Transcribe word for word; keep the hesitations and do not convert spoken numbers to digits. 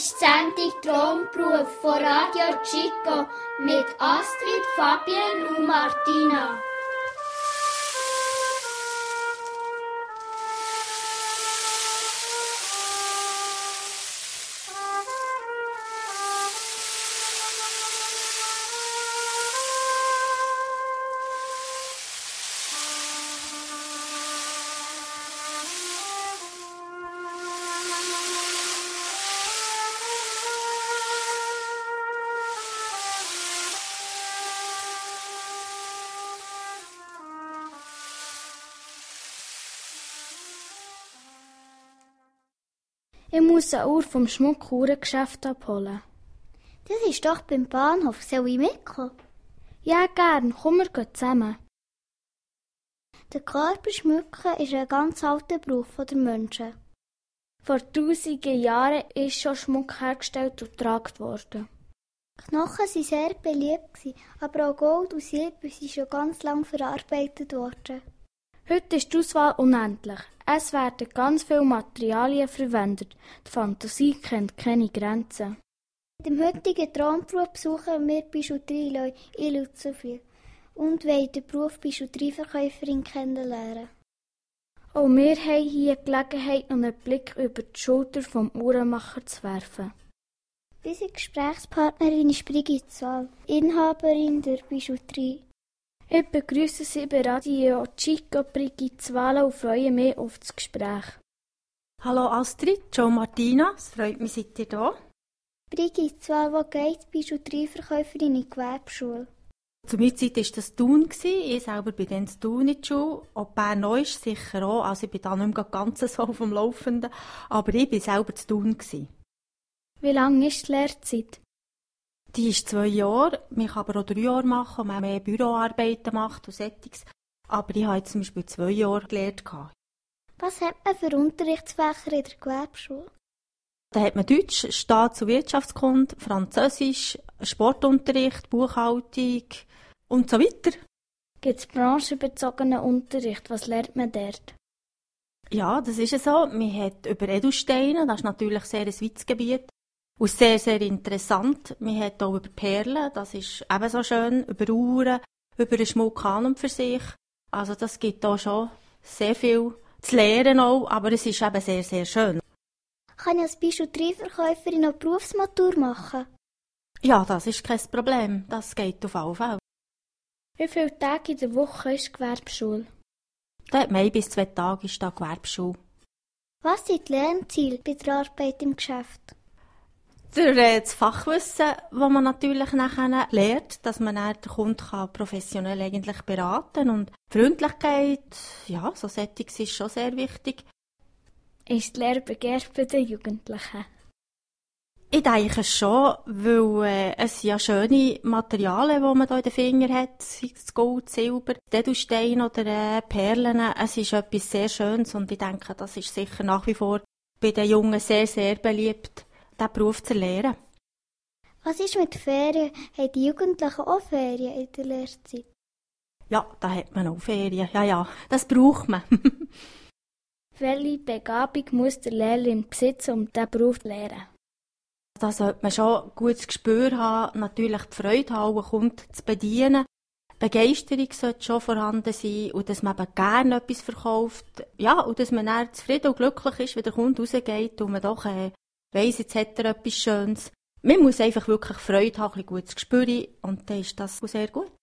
ist die Sendung Traumberuf von Radio Chico mit Astrid, Fabian und Martina. Ich muss eine Uhr vom Schmuckuhrengeschäft abholen. Das ist doch beim Bahnhof. Soll ich mitkommen? Ja, gern. Komm, wir gehen zusammen. Der Körper schmücken ist ein ganz alter Brauch der Menschen. Vor tausenden Jahren ist schon Schmuck hergestellt und getragen worden. Knochen waren sehr beliebt, aber auch Gold und Silber sind schon ganz lange verarbeitet worden. Heute ist die Auswahl unendlich. Es werden ganz viele Materialien verwendet. Die Fantasie kennt keine Grenzen. Mit dem heutigen Traumberuf besuchen wir Bijouterie in Lützelflüh und wollen den Beruf Bijouterieverkäuferin kennenlernen. Auch wir haben hier die Gelegenheit, einen Blick über die Schulter vom Uhrenmacher zu werfen. Unsere Gesprächspartnerin ist Brigitte Zwall, Inhaberin der Bijouterie. Ich begrüße Sie bei Radio Chico, Brigitte Zwala, und freue mich auf das Gespräch. Hallo Astrid, Joe Martina, es freut mich, seid ihr da. Brigitte Zwala, wo geht die Bijouterieverkäuferin in die Gewerbeschule? Zu meiner Zeit war das Thun. Ich selber bin dann in Thun in die Schule. Auch Bern neu ist sicher auch, also ich bin da nicht mehr ganz so auf dem Laufenden, aber ich war selber in Thun. Wie lange ist die Lehrzeit? Die ist zwei Jahre, man kann aber auch drei Jahre machen, und man mehr Büroarbeiten macht und Settings. Aber ich habe jetzt zum Beispiel zwei Jahre gelernt. Was hat man für Unterrichtsfächer in der Gewerbeschule? Da hat man Deutsch, Staats- und Wirtschaftskunde, Französisch, Sportunterricht, Buchhaltung und so weiter. Gibt es branchenbezogenen Unterricht? Was lernt man dort? Ja, das ist so. Man hat über Edelsteine, das ist natürlich sehr ein weites Gebiet. Und sehr, sehr interessant. Man hat auch über Perlen, das ist ebenso schön, über Uhren, über den Schmuck an und für sich. Also das gibt auch schon sehr viel zu lernen auch, aber es ist eben sehr, sehr schön. Kann ich als Bijouterieverkäuferin noch Berufsmatur machen? Ja, das ist kein Problem. Das geht auf alle Fälle. Wie viele Tage in der Woche ist die Gewerbeschule? Da hat man ein bis zwei Tage ist da Gewerbeschule. Was sind die Lernziele bei der Arbeit im Geschäft? Der, äh, das Fachwissen, das man natürlich nachher lernt, dass man dann den Kunden kann professionell eigentlich beraten kann. Und Freundlichkeit, ja, so Settings ist schon sehr wichtig. Ist die Lehre begehrt bei den Jugendlichen? Ich denke schon, weil äh, es sind ja schöne Materialien, die man hier in den Fingern hat, sei es Gold, Silber, Edelstein oder äh, Perlen. Es ist etwas sehr Schönes und ich denke, das ist sicher nach wie vor bei den Jungen sehr, sehr beliebt, diesen Beruf zu lernen. Was ist mit Ferien? Haben die Jugendlichen auch Ferien in der Lehrzeit? Ja, da hat man auch Ferien. Ja, ja, das braucht man. Welche Begabung muss der Lehrling besitzen, um diesen Beruf zu lernen? Da sollte man schon ein gutes Gespür haben, natürlich die Freude haben, einen Kunden zu bedienen. Begeisterung sollte schon vorhanden sein und dass man eben gerne etwas verkauft. Ja, und dass man dann zufrieden und glücklich ist, wenn der Kunde rausgeht und man doch äh, weiss, jetzt hat er etwas Schönes. Man muss einfach wirklich Freude haben, ein gutes Gespür und dann ist das sehr gut.